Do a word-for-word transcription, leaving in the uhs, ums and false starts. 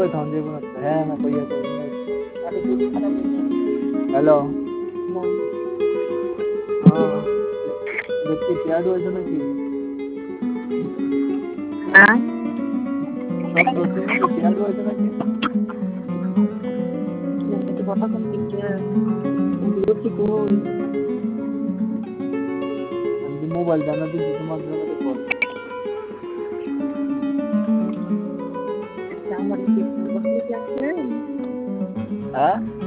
খাওয়া যাবে না হ্যাঁ না কইয়া তো হ্যালো হ্যাঁ দেখি পেয়াদ হয়েছে নাকি হ্যাঁ সব দোষের মধ্যে পেয়াদ হয়েছে নাকি কথা কম দিচ্ছে বিরক্তি কই আমি মোবাইল জানা দিচ্ছি তোমার জন্য কল আমার কি আছে হ্যাঁ